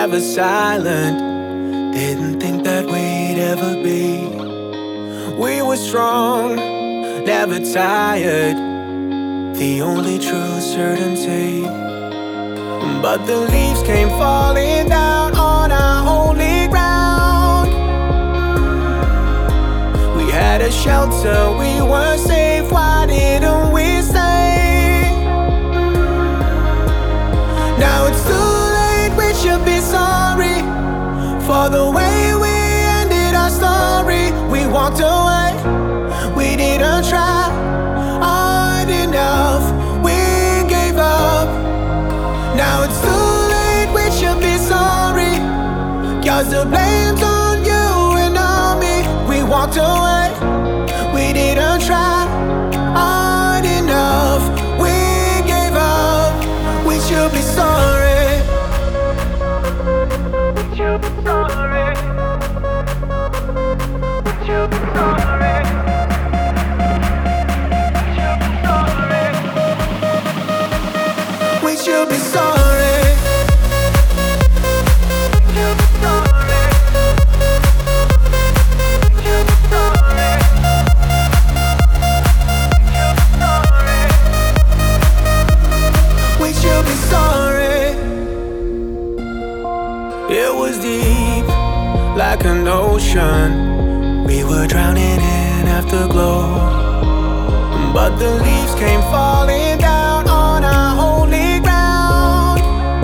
never silent. Didn't think that we'd ever be. We were strong, never tired, the only true certainty. But the leaves came falling down on our holy ground. We had a shelter, we were safe. Why didn't we stay? Now it's too late, we should be sorry for the way we ended our story. We walked away, we didn't try hard enough, we gave up. Now it's too late, we should be sorry, 'cause the blame's on you and on me. We walked away, we didn't try hard enough, we gave up. We should be sorry. We should be sorry. We should be sorry. We should be sorry. We should be sorry. It was deep, like an ocean. We were drowning in afterglow. But the leaves came falling down on our holy ground.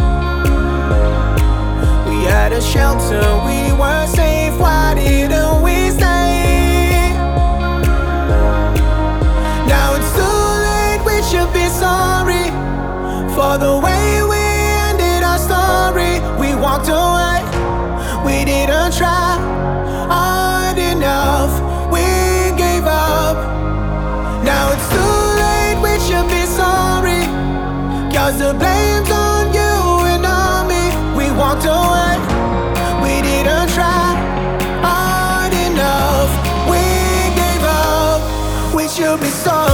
We had a shelter, we were safe. Why didn't we stay? Now it's too late, we should be sorry for the way we ended our story. We walked away, we didn't try hard enough, we gave up. Now it's too late, we should be sorry, 'cause the blame's on you and on me. We walked away, we didn't try hard enough, we gave up. We should be sorry.